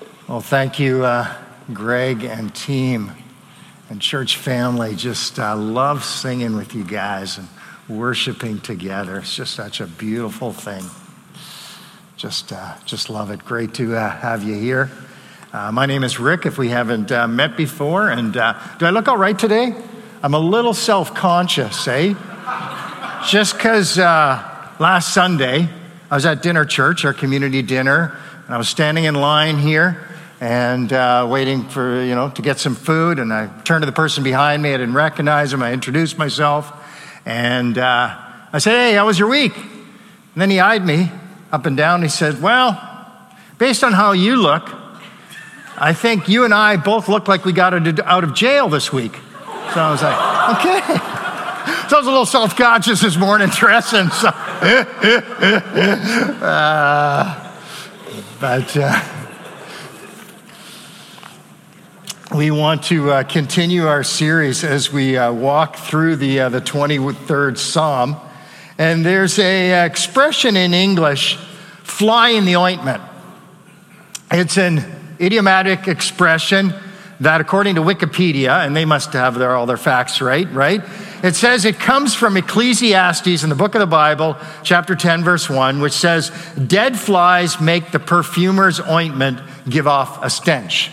Well, thank you, Greg and team and church family. Just love singing with you guys and worshiping together. It's just such a beautiful thing. Just love it. Great to have you here. My name is Rick, if we haven't met before. And do I look all right today? I'm a little self-conscious, eh? Just because last Sunday I was at dinner church, our community dinner, and I was standing in line here and waiting for, to get some food. And I turned to the person behind me. I didn't recognize him. I introduced myself. And I said, "Hey, how was your week?" And then he eyed me up and down. He said, "Well, based on how you look, I think you and I both look like we got out of jail this week." So I was like, okay. So I was a little self-conscious this morning, dressing. So. We want to continue our series as we walk through the 23rd Psalm. And there's a expression in English, fly in the ointment. It's an idiomatic expression that, according to Wikipedia, and they must have all their facts right? It says it comes from Ecclesiastes in the book of the Bible, chapter 10, verse 1, which says, "Dead flies make the perfumer's ointment give off a stench."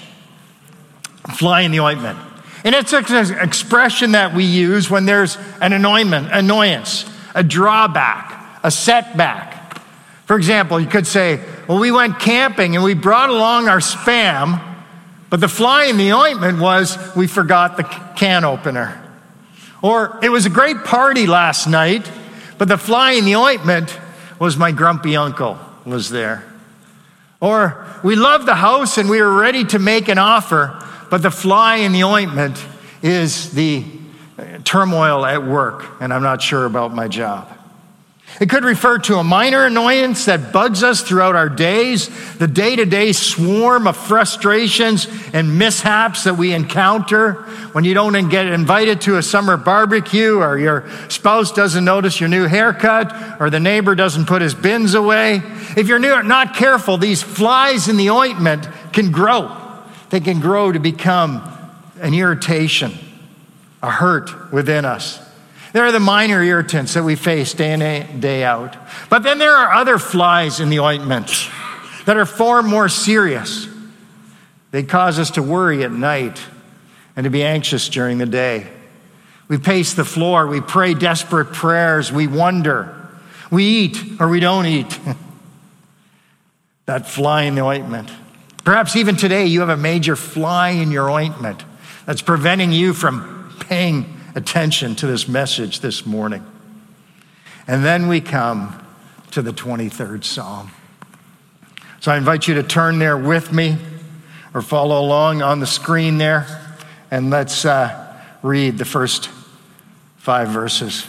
Fly in the ointment. And it's an expression that we use when there's an annoyance, a drawback, a setback. For example, you could say, well, we went camping and we brought along our Spam, but the fly in the ointment was we forgot the can opener. Or it was a great party last night, but the fly in the ointment was my grumpy uncle was there. Or we loved the house and we were ready to make an offer, but the fly in the ointment is the turmoil at work, and I'm not sure about my job. It could refer to a minor annoyance that bugs us throughout our days, the day-to-day swarm of frustrations and mishaps that we encounter when you don't get invited to a summer barbecue, or your spouse doesn't notice your new haircut, or the neighbor doesn't put his bins away. If you're not careful, these flies in the ointment can grow. They can grow to become an irritation, a hurt within us. There are the minor irritants that we face day in, day out. But then there are other flies in the ointment that are far more serious. They cause us to worry at night and to be anxious during the day. We pace the floor. We pray desperate prayers. We wonder. We eat or we don't eat. That fly in the ointment. Perhaps even today you have a major fly in your ointment that's preventing you from paying attention to this message this morning. And then we come to the 23rd Psalm. So I invite you to turn there with me or follow along on the screen there, and let's read the first 5 verses.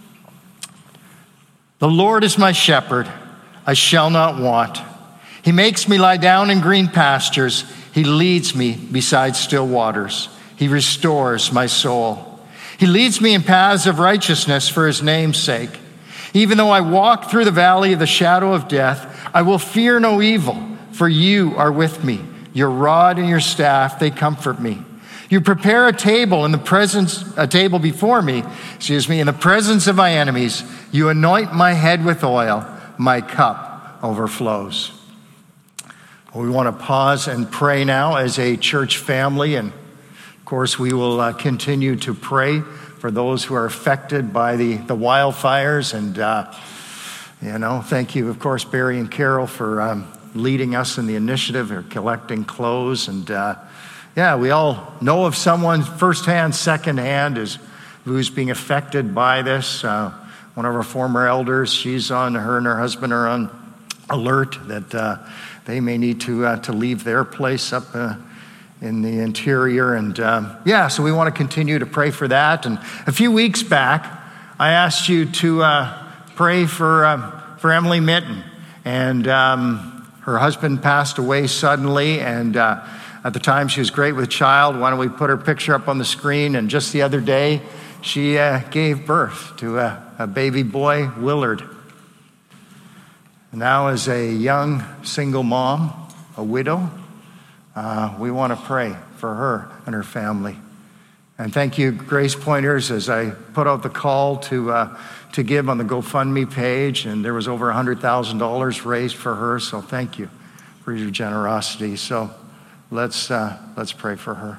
"The Lord is my shepherd, I shall not want. He makes me lie down in green pastures. He leads me beside still waters. He restores my soul. He leads me in paths of righteousness for his name's sake. Even though I walk through the valley of the shadow of death, I will fear no evil, for you are with me. Your rod and your staff, they comfort me. You prepare a table before me, in the presence of my enemies. You anoint my head with oil. My cup overflows." We want to pause and pray now as a church family, and of course, we will continue to pray for those who are affected by the wildfires. And, thank you, of course, Barry and Carol, for leading us in the initiative of collecting clothes. And, we all know of someone firsthand, secondhand, who's being affected by this. One of our former elders, her and her husband are on alert that they may need to leave their place up in the interior. And so we want to continue to pray for that. And a few weeks back, I asked you to pray for Emily Mitten. And her husband passed away suddenly. And at the time, she was great with child. Why don't we put her picture up on the screen? And just the other day, she gave birth to a baby boy, Willard. Now as a young single mom, a widow, we want to pray for her and her family. And thank you, Grace Pointers, as I put out the call to give on the GoFundMe page, and there was over $100,000 raised for her, so thank you for your generosity. So let's pray for her.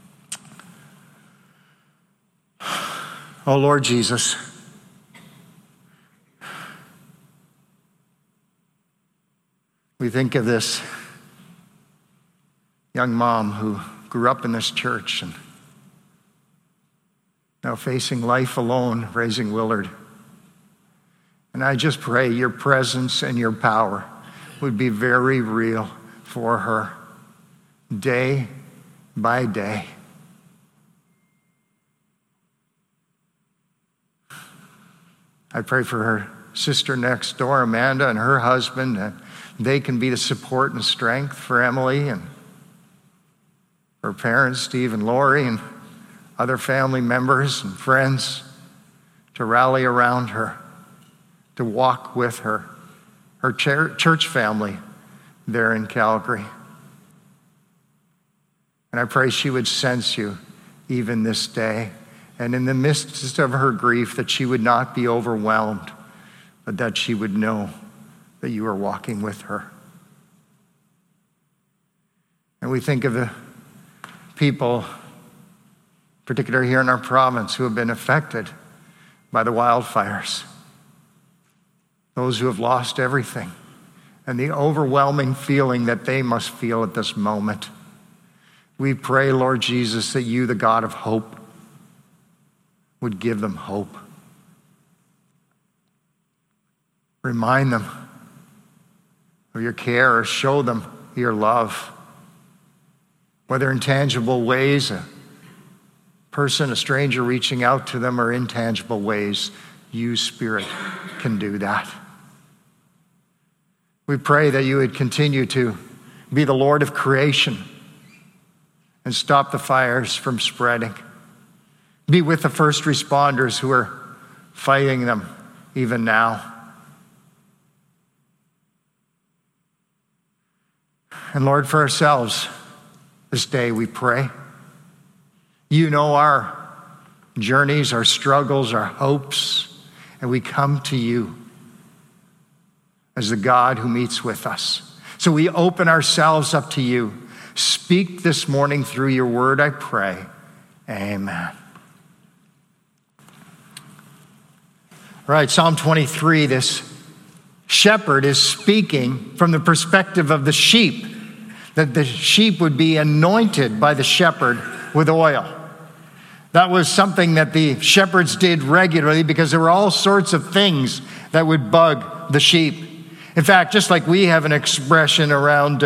Oh, Lord Jesus, we think of this young mom who grew up in this church and now facing life alone, raising Willard. And I just pray your presence and your power would be very real for her day by day. I pray for her sister next door, Amanda, and her husband, and they can be the support and strength for Emily and her parents, Steve and Lori, and other family members and friends to rally around her, to walk with her, her church family there in Calgary. And I pray she would sense you even this day. And in the midst of her grief, that she would not be overwhelmed, but that she would know that you are walking with her. And we think of the people, particularly here in our province, who have been affected by the wildfires. Those who have lost everything, and the overwhelming feeling that they must feel at this moment. We pray, Lord Jesus, that you, the God of hope, would give them hope. Remind them of your care, or show them your love. Whether in tangible ways, a person, a stranger reaching out to them, or intangible ways, you, Spirit, can do that. We pray that you would continue to be the Lord of creation and stop the fires from spreading. Be with the first responders who are fighting them even now. And Lord, for ourselves this day we pray. You know our journeys, our struggles, our hopes, and we come to you as the God who meets with us. So we open ourselves up to you. Speak this morning through your word, I pray. Amen. All right, Psalm 23, this shepherd is speaking from the perspective of the sheep, that the sheep would be anointed by the shepherd with oil. That was something that the shepherds did regularly because there were all sorts of things that would bug the sheep. In fact, just like we have an expression around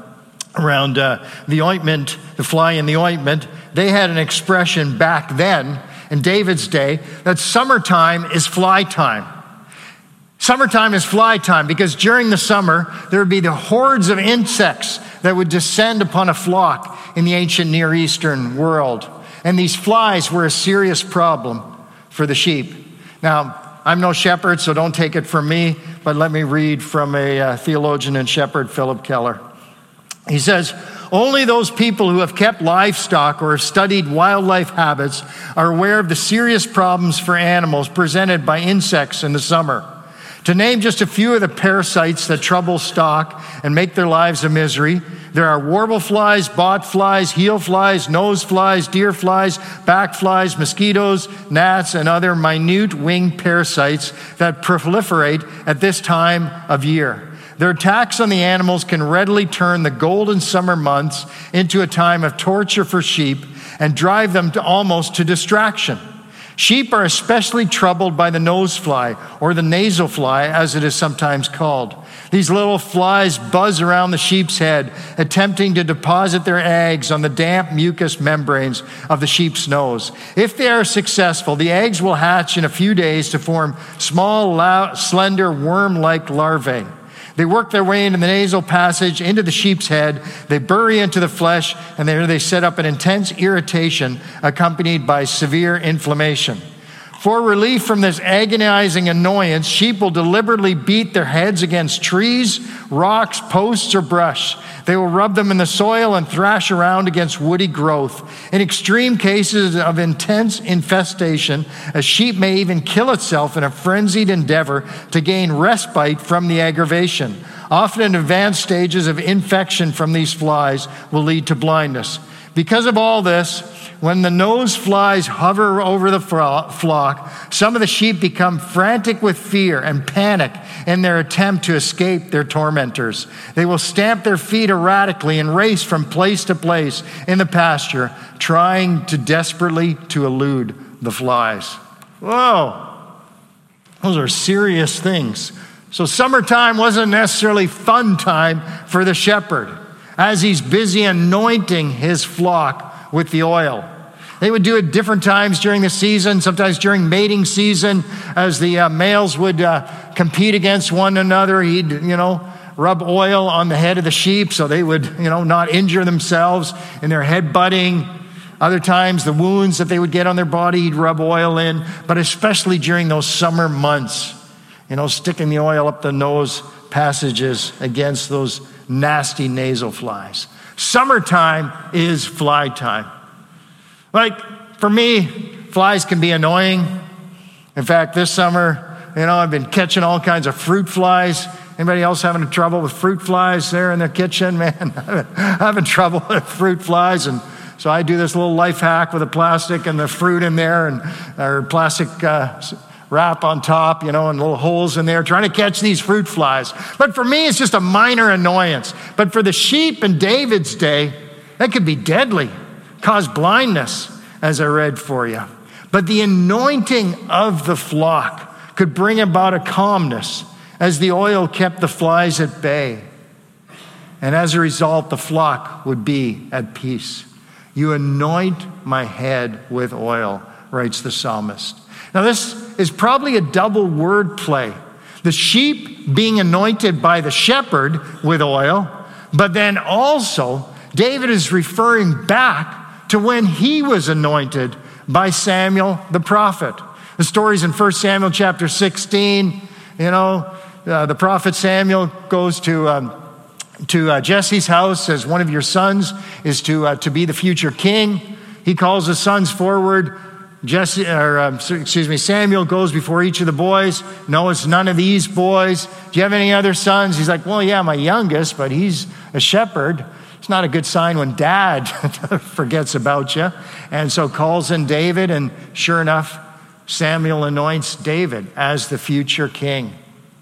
the ointment, the fly in the ointment, they had an expression back then in David's day that summertime is fly time. Summertime is fly time because during the summer, there would be the hordes of insects that would descend upon a flock in the ancient Near Eastern world. And these flies were a serious problem for the sheep. Now, I'm no shepherd, so don't take it from me, but let me read from a theologian and shepherd, Philip Keller. He says, only those people who have kept livestock or have studied wildlife habits are aware of the serious problems for animals presented by insects in the summer. To name just a few of the parasites that trouble stock and make their lives a misery, there are warble flies, bot flies, heel flies, nose flies, deer flies, back flies, mosquitoes, gnats, and other minute winged parasites that proliferate at this time of year. Their attacks on the animals can readily turn the golden summer months into a time of torture for sheep and drive them almost to distraction. Sheep are especially troubled by the nosefly, or the nasal fly, as it is sometimes called. These little flies buzz around the sheep's head, attempting to deposit their eggs on the damp mucous membranes of the sheep's nose. If they are successful, the eggs will hatch in a few days to form small, slender, worm-like larvae. They work their way into the nasal passage, into the sheep's head. They bury into the flesh, and there they set up an intense irritation accompanied by severe inflammation. For relief from this agonizing annoyance, sheep will deliberately beat their heads against trees, rocks, posts, or brush. They will rub them in the soil and thrash around against woody growth. In extreme cases of intense infestation, a sheep may even kill itself in a frenzied endeavor to gain respite from the aggravation. Often in advanced stages of infection from these flies will lead to blindness. Because of all this, when the nose flies hover over the flock, some of the sheep become frantic with fear and panic in their attempt to escape their tormentors. They will stamp their feet erratically and race from place to place in the pasture, trying desperately to elude the flies. Whoa, those are serious things. So summertime wasn't necessarily fun time for the shepherd as he's busy anointing his flock with the oil. They would do it different times during the season, sometimes during mating season, as the males would compete against one another. He'd, rub oil on the head of the sheep so they would, not injure themselves in their head butting. Other times, the wounds that they would get on their body, he'd rub oil in, but especially during those summer months, sticking the oil up the nose passages against those nasty nasal flies. Summertime is fly time. Like, for me, flies can be annoying. In fact, this summer, I've been catching all kinds of fruit flies. Anybody else having trouble with fruit flies there in their kitchen? Man, I'm having trouble with fruit flies. And so I do this little life hack with the plastic and the fruit in there or plastic wrap on top, and little holes in there, trying to catch these fruit flies. But for me, it's just a minor annoyance. But for the sheep in David's day, that could be deadly, cause blindness, as I read for you. But the anointing of the flock could bring about a calmness as the oil kept the flies at bay. And as a result, the flock would be at peace. You anoint my head with oil, writes the psalmist. Now, this is probably a double word play. The sheep being anointed by the shepherd with oil, but then also David is referring back to when he was anointed by Samuel the prophet. The story's in 1 Samuel chapter 16. The prophet Samuel goes to Jesse's house, says one of your sons is to be the future king. He calls his sons forward. Samuel goes before each of the boys. No, it's none of these boys. Do you have any other sons? He's like, well, yeah, my youngest, but he's a shepherd. It's not a good sign when dad forgets about you. And so calls in David, and sure enough, Samuel anoints David as the future king.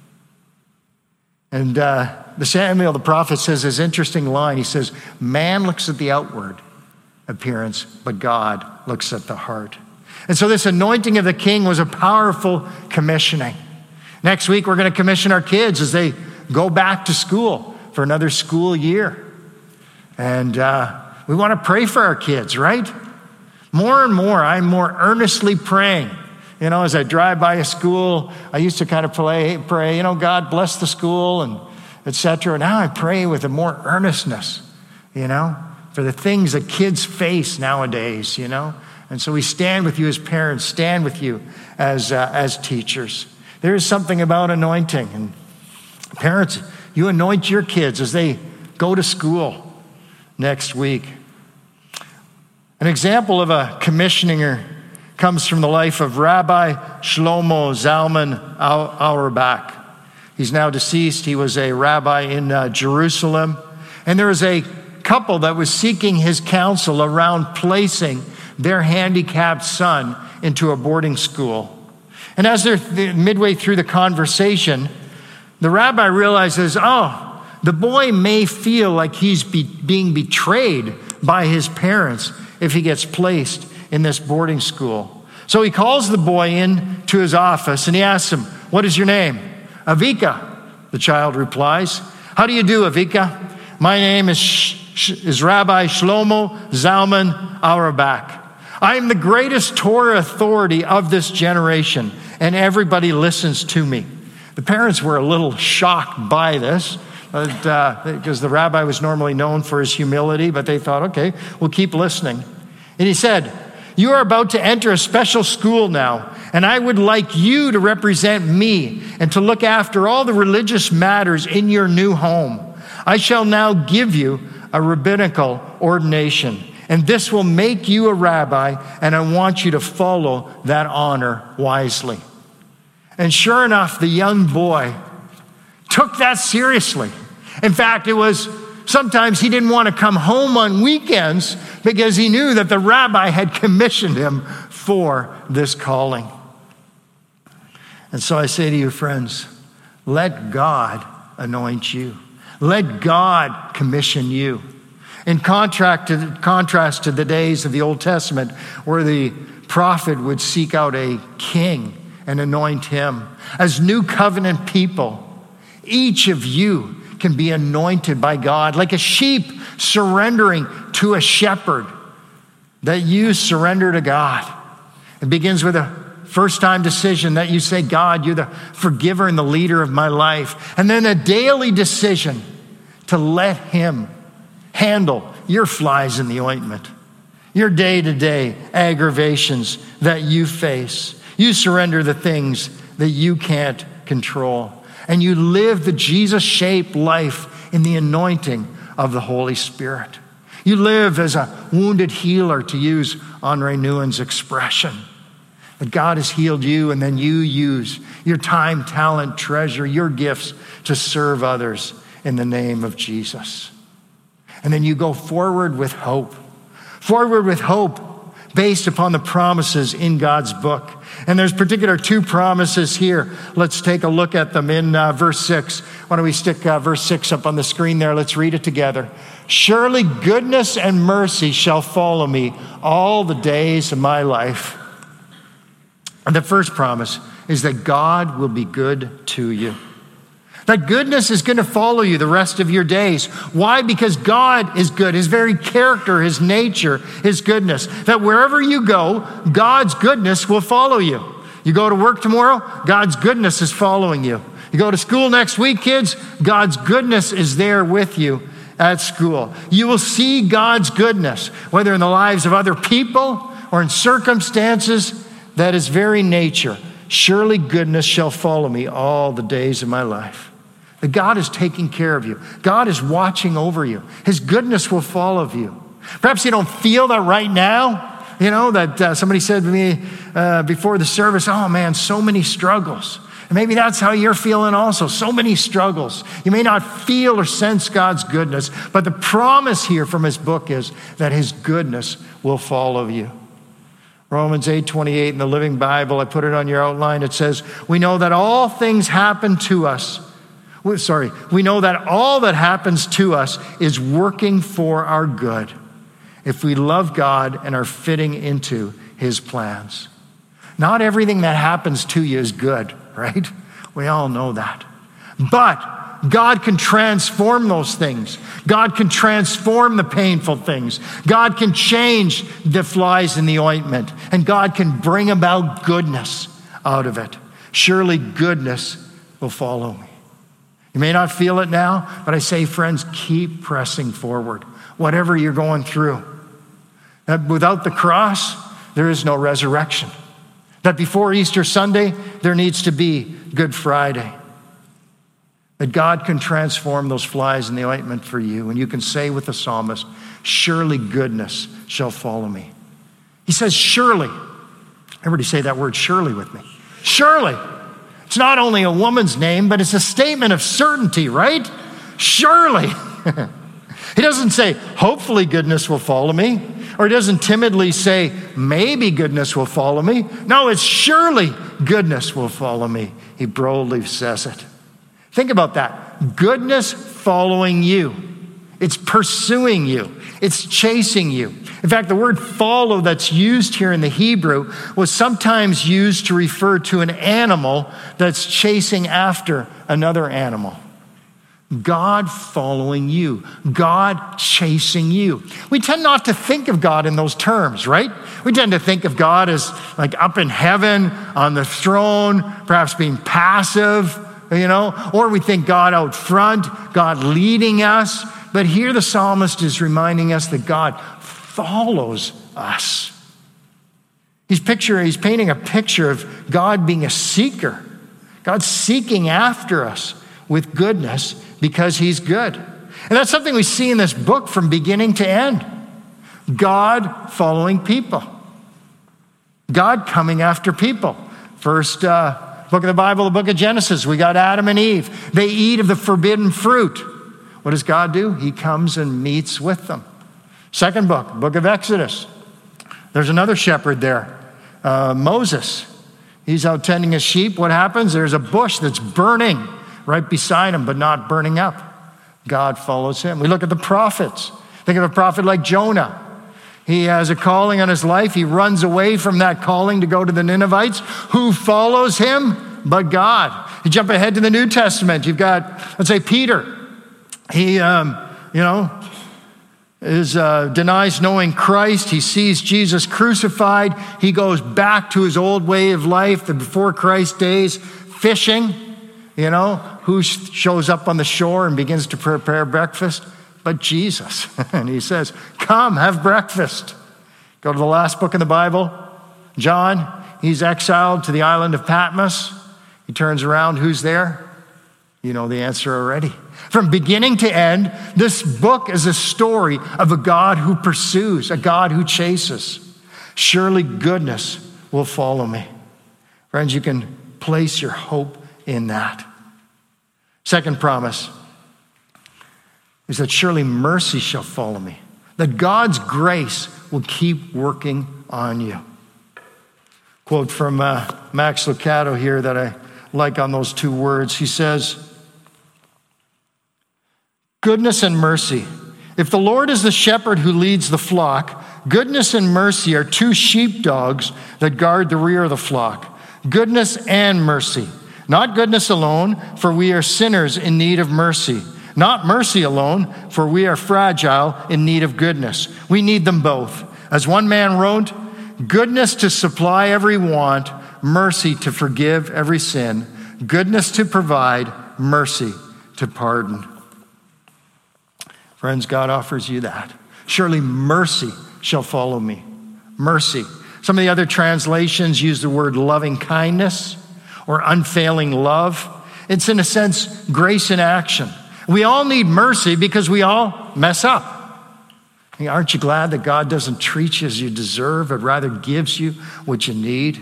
And the Samuel, the prophet, says this interesting line. He says, man looks at the outward appearance, but God looks at the heart. And so this anointing of the king was a powerful commissioning. Next week, we're going to commission our kids as they go back to school for another school year. And we want to pray for our kids, right? More and more, I'm more earnestly praying. As I drive by a school, I used to kind of pray, God bless the school and et cetera. Now I pray with a more earnestness, for the things that kids face nowadays, And so we stand with you as parents, stand with you as teachers. There is something about anointing. And parents, you anoint your kids as they go to school next week. An example of a commissioner comes from the life of Rabbi Shlomo Zalman Auerbach. He's now deceased. He was a rabbi in Jerusalem. And there was a couple that was seeking his counsel around placing their handicapped son into a boarding school. And as they're midway through the conversation, the rabbi realizes, the boy may feel like he's being betrayed by his parents if he gets placed in this boarding school. So he calls the boy in to his office and he asks him, what is your name? Avika, the child replies. How do you do, Avika? My name is Rabbi Shlomo Zalman Auerbach. I am the greatest Torah authority of this generation, and everybody listens to me. The parents were a little shocked by this, because the rabbi was normally known for his humility, but they thought, okay, we'll keep listening. And he said, you are about to enter a special school now, and I would like you to represent me and to look after all the religious matters in your new home. I shall now give you a rabbinical ordination, and this will make you a rabbi, and I want you to follow that honor wisely." And sure enough, the young boy took that seriously. In fact, it was sometimes he didn't want to come home on weekends because he knew that the rabbi had commissioned him for this calling. And so I say to you, friends, let God anoint you. Let God commission you. In contrast to the days of the Old Testament, where the prophet would seek out a king and anoint him, as new covenant people, each of you can be anointed by God, like a sheep surrendering to a shepherd, that you surrender to God. It begins with a first-time decision that you say, "God, you're the forgiver and the leader of my life." And then a daily decision to let him handle your flies in the ointment, your day-to-day aggravations that you face. You surrender the things that you can't control, and you live the Jesus-shaped life in the anointing of the Holy Spirit. You live as a wounded healer, to use Henri Nouwen's expression. That God has healed you, and then you use your time, talent, treasure, your gifts to serve others in the name of Jesus. And then you go forward with hope based upon the promises in God's book. And there's particular two promises here. Let's take a look at them in verse 6. Why don't we stick verse 6 up on the screen there? Let's read it together. "Surely goodness and mercy shall follow me all the days of my life." And the first promise is that God will be good to you. That goodness is going to follow you the rest of your days. Why? Because God is good. His very character, his nature, his goodness. That wherever you go, God's goodness will follow you. You go to work tomorrow, God's goodness is following you. You go to school next week, kids, God's goodness is there with you at school. You will see God's goodness, whether in the lives of other people or in circumstances that his very nature. "Surely goodness shall follow me all the days of my life." That God is taking care of you. God is watching over you. His goodness will follow you. Perhaps you don't feel that right now. You know, that somebody said to me before the service, "Oh man, so many struggles." And maybe that's how you're feeling also. So many struggles. You may not feel or sense God's goodness, but the promise here from his book is that his goodness will follow you. Romans 8:28 in the Living Bible, I put it on your outline. It says, we know that all things happen to us. We know that all that happens to us is working for our good if we love God and are fitting into his plans. Not everything that happens to you is good, right? We all know that. But God can transform those things. God can transform the painful things. God can change the flies in the ointment. And God can bring about goodness out of it. Surely goodness will follow me. You may not feel it now, but I say, friends, keep pressing forward, whatever you're going through. That without the cross, there is no resurrection. That before Easter Sunday, there needs to be Good Friday. That God can transform those flies in the ointment for you. And you can say with the psalmist, "Surely goodness shall follow me." He says, surely. Everybody say that word surely with me. Surely. It's not only a woman's name, but it's a statement of certainty, right? Surely. He doesn't say, hopefully goodness will follow me. Or he doesn't timidly say, maybe goodness will follow me. No, it's surely goodness will follow me. He boldly says it. Think about that. Goodness following you. It's pursuing you. It's chasing you. In fact, the word follow that's used here in the Hebrew was sometimes used to refer to an animal that's chasing after another animal. God following you. God chasing you. We tend not to think of God in those terms, right? We tend to think of God as like up in heaven, on the throne, perhaps being passive, or we think God out front, God leading us. But here the psalmist is reminding us that God follows us. He's painting a picture of God being a seeker. God's seeking after us with goodness because he's good. And that's something we see in this book from beginning to end. God following people. God coming after people. First book of the Bible, the book of Genesis, we got Adam and Eve. They eat of the forbidden fruit. What does God do? He comes and meets with them. Second book of Exodus. There's another shepherd there, Moses. He's out tending his sheep. What happens? There's a bush that's burning right beside him, but not burning up. God follows him. We look at the prophets. Think of a prophet like Jonah. He has a calling on his life. He runs away from that calling to go to the Ninevites. Who follows him but God? You jump ahead to the New Testament. You've got, let's say, Peter. He, denies knowing Christ. He sees Jesus crucified. He goes back to his old way of life, the before Christ days, fishing. Who shows up on the shore and begins to prepare breakfast? But Jesus. And he says, come, have breakfast. Go to the last book in the Bible, John. He's exiled to the island of Patmos. He turns around. Who's there? You know the answer already. From beginning to end, this book is a story of a God who pursues, a God who chases. Surely goodness will follow me. Friends, you can place your hope in that. Second promise is that surely mercy shall follow me. That God's grace will keep working on you. Quote from Max Lucado here that I like on those two words. He says, goodness and mercy. If the Lord is the shepherd who leads the flock, goodness and mercy are two sheepdogs that guard the rear of the flock. Goodness and mercy. Not goodness alone, for we are sinners in need of mercy. Not mercy alone, for we are fragile in need of goodness. We need them both. As one man wrote, goodness to supply every want, mercy to forgive every sin, goodness to provide, mercy to pardon. Friends, God offers you that. Surely mercy shall follow me. Mercy. Some of the other translations use the word loving kindness or unfailing love. It's, in a sense, grace in action. We all need mercy because we all mess up. Aren't you glad that God doesn't treat you as you deserve, but rather gives you what you need?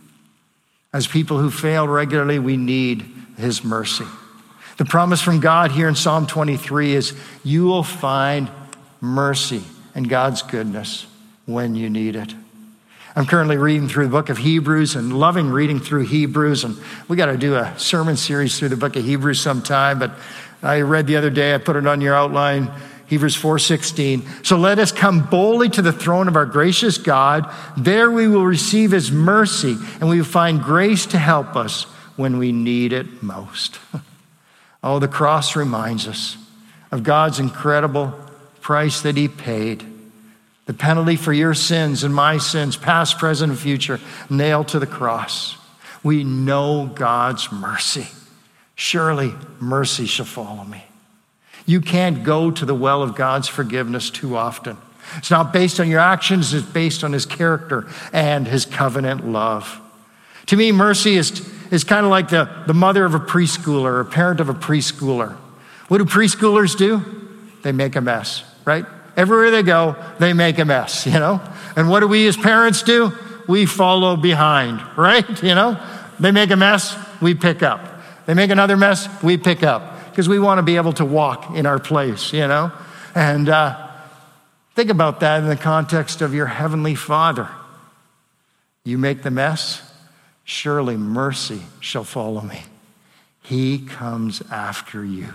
As people who fail regularly, we need his mercy. The promise from God here in Psalm 23 is you will find mercy and God's goodness when you need it. I'm currently reading through the book of Hebrews and loving reading through Hebrews. And we got to do a sermon series through the book of Hebrews sometime. But I read the other day, I put it on your outline, Hebrews 4:16. So let us come boldly to the throne of our gracious God. There we will receive his mercy and we will find grace to help us when we need it most. Oh, the cross reminds us of God's incredible price that he paid. The penalty for your sins and my sins, past, present, and future, nailed to the cross. We know God's mercy. Surely mercy shall follow me. You can't go to the well of God's forgiveness too often. It's not based on your actions, it's based on his character and his covenant love. To me, mercy is kind of like the mother of a preschooler, or a parent of a preschooler. What do preschoolers do? They make a mess, right? Everywhere they go, they make a mess, And what do we as parents do? We follow behind, right? They make a mess, we pick up. They make another mess, we pick up. Because we want to be able to walk in our place, And think about that in the context of your heavenly Father. You make the mess, surely mercy shall follow me. He comes after you.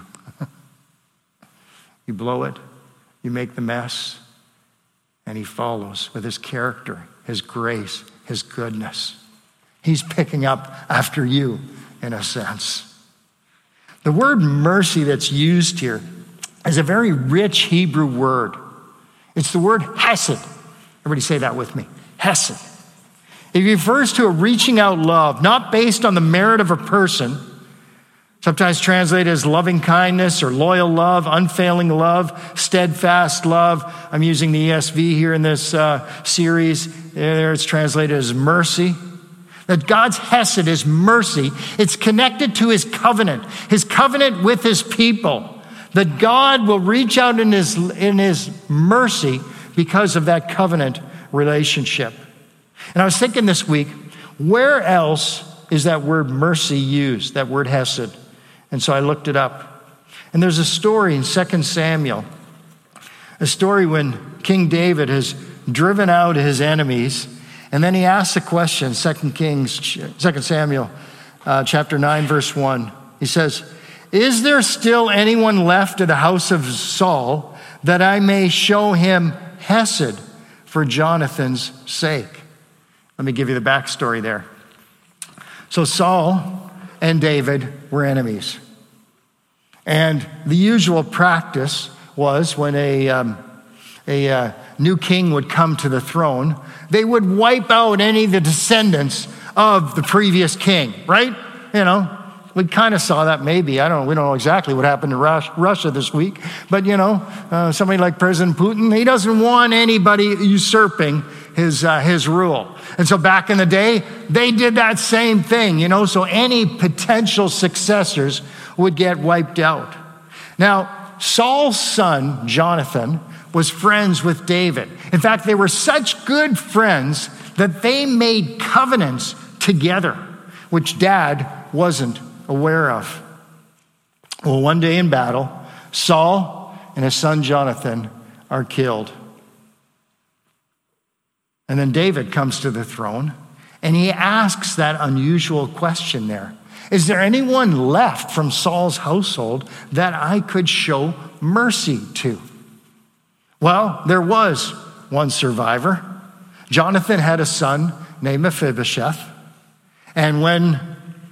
You blow it. You make the mess, and he follows with his character, his grace, his goodness. He's picking up after you, in a sense. The word mercy that's used here is a very rich Hebrew word. It's the word hesed. Everybody say that with me. Hesed. It refers to a reaching out love, not based on the merit of a person, Sometimes translated as loving kindness or loyal love, unfailing love, steadfast love. I'm using the ESV here in this series. There it's translated as mercy. That God's hesed is mercy. It's connected to his covenant with his people. That God will reach out in his mercy because of that covenant relationship. And I was thinking this week, where else is that word mercy used, that word hesed? And so I looked it up. And there's a story in 2 Samuel, a story when King David has driven out his enemies, and then he asks a question, 2 Samuel chapter 9, verse 1. He says, "Is there still anyone left of the house of Saul that I may show him hesed for Jonathan's sake?" Let me give you the backstory there. So Saul and David were enemies. And the usual practice was when a new king would come to the throne, they would wipe out any of the descendants of the previous king, right? You know, we kind of saw that maybe. We don't know exactly what happened in Russia this week. But, somebody like President Putin, he doesn't want anybody usurping his rule. And so back in the day, they did that same thing, so any potential successors would get wiped out. Now, Saul's son, Jonathan, was friends with David. In fact, they were such good friends that they made covenants together, which Dad wasn't aware of. Well, one day in battle, Saul and his son Jonathan are killed. And then David comes to the throne, and he asks that unusual question there. Is there anyone left from Saul's household that I could show mercy to? Well, there was one survivor. Jonathan had a son named Mephibosheth. And when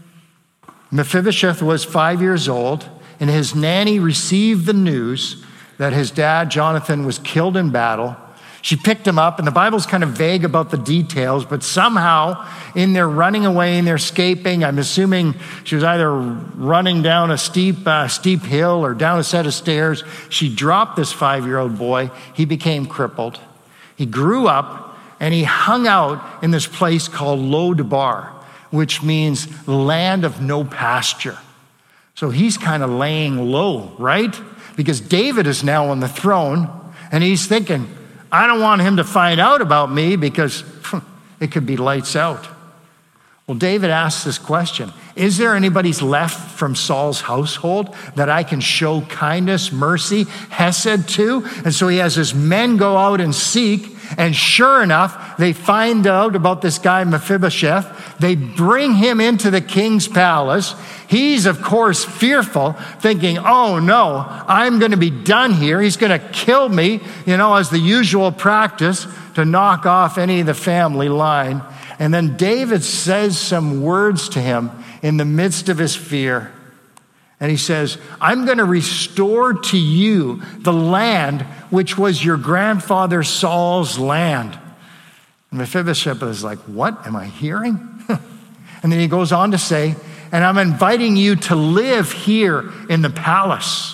Mephibosheth was 5 years old, and his nanny received the news that his dad, Jonathan, was killed in battle, she picked him up, and the Bible's kind of vague about the details, but somehow in their running away and their escaping, I'm assuming she was either running down a steep hill or down a set of stairs. She dropped this 5-year-old boy. He became crippled. He grew up, and he hung out in this place called Lo-Debar, which means land of no pasture. So he's kind of laying low, right? Because David is now on the throne, and he's thinking, I don't want him to find out about me because it could be lights out. Well, David asks this question, is there anybody left from Saul's household that I can show kindness, mercy, hesed to? And so he has his men go out and seek, and sure enough, they find out about this guy Mephibosheth. They bring him into the king's palace. He's, of course, fearful, thinking, oh no, I'm going to be done here. He's going to kill me, as the usual practice to knock off any of the family line. And then David says some words to him in the midst of his fear. And he says, I'm going to restore to you the land which was your grandfather Saul's land. And Mephibosheth is like, what am I hearing? And then he goes on to say, and I'm inviting you to live here in the palace.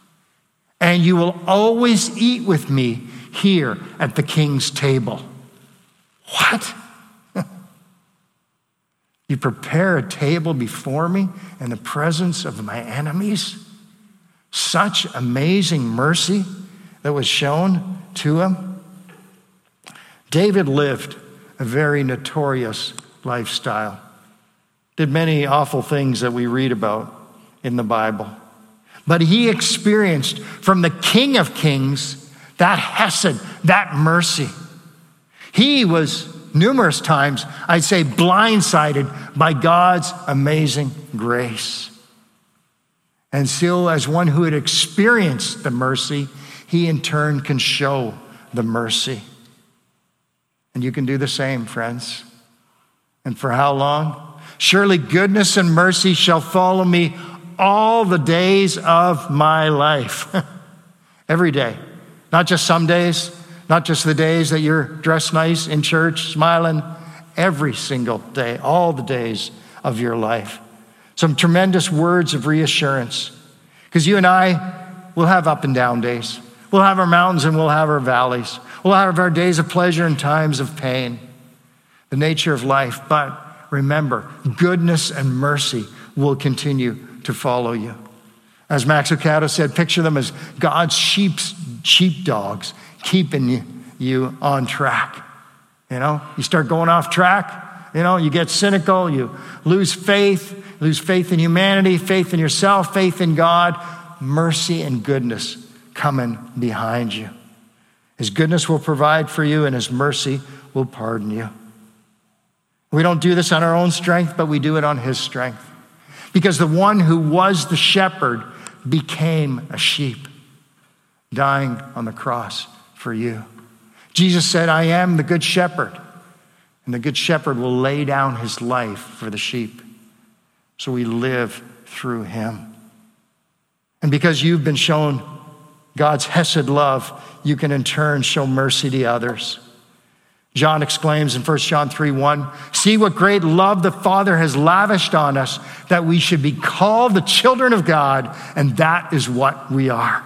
And you will always eat with me here at the king's table. What? You prepare a table before me in the presence of my enemies? Such amazing mercy that was shown to him. David lived a very notorious lifestyle. Did many awful things that we read about in the Bible. But he experienced from the King of Kings that hesed, that mercy. He was numerous times, I'd say, blindsided by God's amazing grace. And still, as one who had experienced the mercy, he in turn can show the mercy. And you can do the same, friends. And for how long? Surely goodness and mercy shall follow me all the days of my life. Every day. Not just some days, not just the days that you're dressed nice in church, smiling. Every single day, all the days of your life. Some tremendous words of reassurance. Because you and I will have up and down days. We'll have our mountains and we'll have our valleys. We'll have our days of pleasure and times of pain. The nature of life. But remember, goodness and mercy will continue to follow you. As Max Lucado said, picture them as God's sheepdogs keeping you on track. You start going off track, you get cynical, you lose faith in humanity, faith in yourself, faith in God. Mercy and goodness coming behind you. His goodness will provide for you and his mercy will pardon you. We don't do this on our own strength, but we do it on his strength. Because the one who was the shepherd became a sheep, dying on the cross for you. Jesus said, I am the good shepherd, and the good shepherd will lay down his life for the sheep. So we live through him. And because you've been shown God's hesed love, you can in turn show mercy to others. John exclaims in 1 John 3:1, see what great love the Father has lavished on us, that we should be called the children of God, and that is what we are.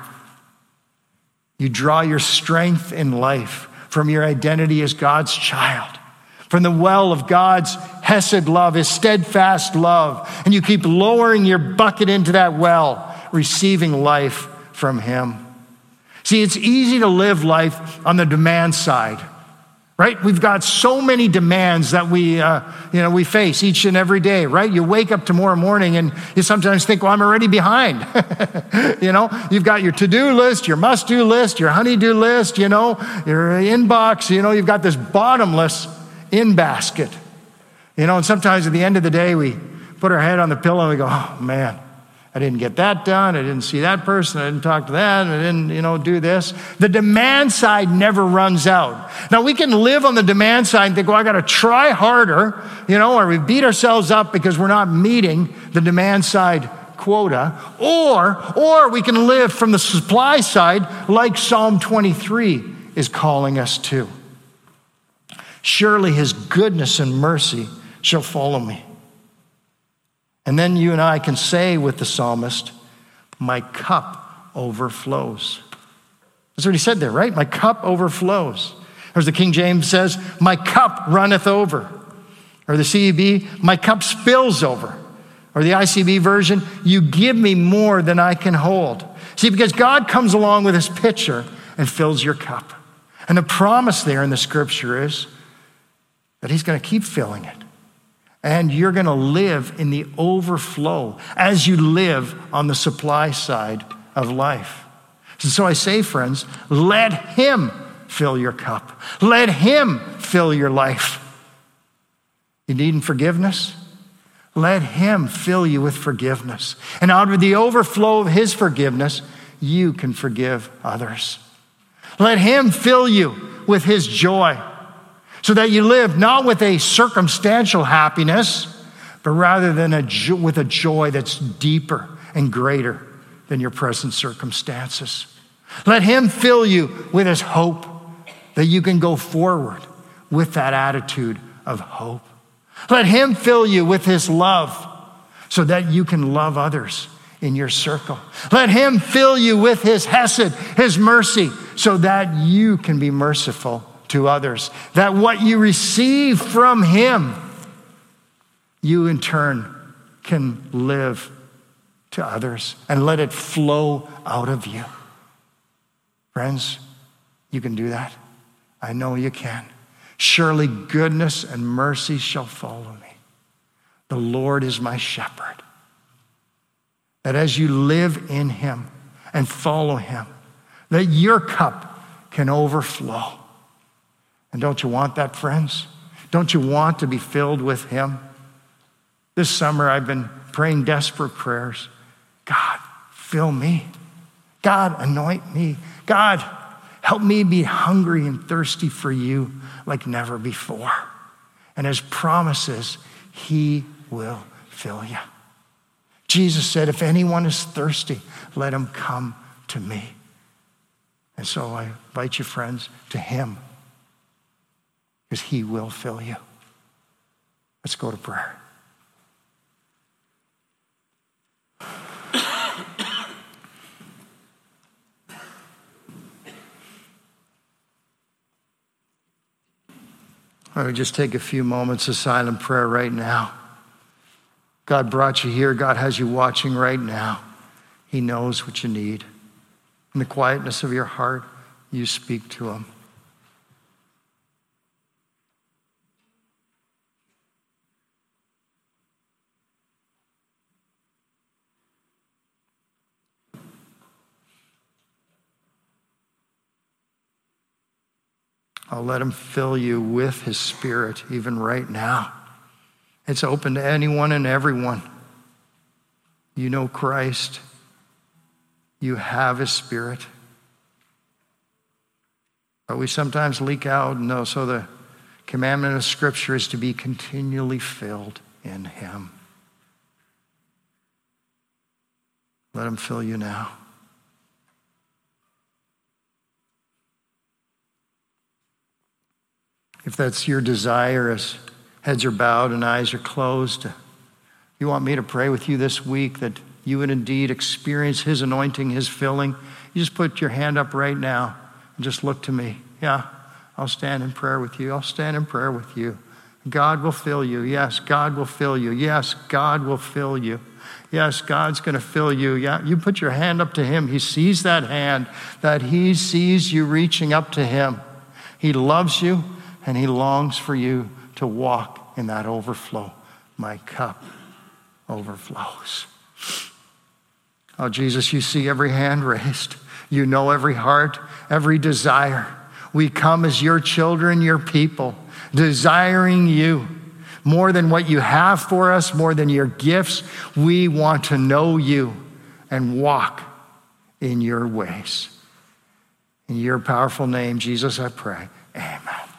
You draw your strength in life from your identity as God's child, from the well of God's hesed love, his steadfast love, and you keep lowering your bucket into that well, receiving life from him. See, it's easy to live life on the demand side, right? We've got so many demands that we face each and every day, right? You wake up tomorrow morning and you sometimes think, well, I'm already behind. You've got your to-do list, your must-do list, your honey-do list, your inbox, you've got this bottomless in-basket. And sometimes at the end of the day, we put our head on the pillow and we go, oh man, I didn't get that done. I didn't see that person. I didn't talk to that. I didn't, do this. The demand side never runs out. Now we can live on the demand side and think, well, I got to try harder, or we beat ourselves up because we're not meeting the demand side quota. Or we can live from the supply side like Psalm 23 is calling us to. Surely his goodness and mercy shall follow me. And then you and I can say with the psalmist, my cup overflows. That's what he said there, right? My cup overflows. Or as the King James says, my cup runneth over. Or the CEB, my cup spills over. Or the ICB version, you give me more than I can hold. See, because God comes along with his pitcher and fills your cup. And the promise there in the scripture is that he's going to keep filling it. And you're going to live in the overflow as you live on the supply side of life. And so I say, friends, let him fill your cup. Let him fill your life. You need forgiveness? Let him fill you with forgiveness. And out of the overflow of his forgiveness, you can forgive others. Let him fill you with his joy, so that you live not with a circumstantial happiness, but rather than with a joy that's deeper and greater than your present circumstances. Let him fill you with his hope, that you can go forward with that attitude of hope. Let him fill you with his love, so that you can love others in your circle. Let him fill you with his hesed, his mercy, so that you can be merciful to others, that what you receive from him, you in turn can live to others and let it flow out of you. Friends, you can do that. I know you can. Surely goodness and mercy shall follow me. The Lord is my shepherd. That as you live in him and follow him, that your cup can overflow. And don't you want that, friends? Don't you want to be filled with him? This summer, I've been praying desperate prayers. God, fill me. God, anoint me. God, help me be hungry and thirsty for you like never before. And his promises, he will fill you. Jesus said, if anyone is thirsty, let him come to me. And so I invite you, friends, to him, because he will fill you. Let's go to prayer. I would just take a few moments of silent prayer right now. God brought you here. God has you watching right now. He knows what you need. In the quietness of your heart, you speak to him. I'll let him fill you with his Spirit even right now. It's open to anyone and everyone. You know Christ. You have his Spirit. But we sometimes leak out, and so the commandment of Scripture is to be continually filled in him. Let him fill you now. If that's your desire, as heads are bowed and eyes are closed, you want me to pray with you this week that you would indeed experience his anointing, his filling, you just put your hand up right now and just look to me. Yeah, I'll stand in prayer with you. I'll stand in prayer with you. God will fill you. Yes, God will fill you. Yes, God will fill you. Yes, God's going to fill you. Yeah, you put your hand up to him. He sees that hand, that he sees you reaching up to him. He loves you. And he longs for you to walk in that overflow. My cup overflows. Oh, Jesus, you see every hand raised. You know every heart, every desire. We come as your children, your people, desiring you more than what you have for us, more than your gifts. We want to know you and walk in your ways. In your powerful name, Jesus, I pray. Amen.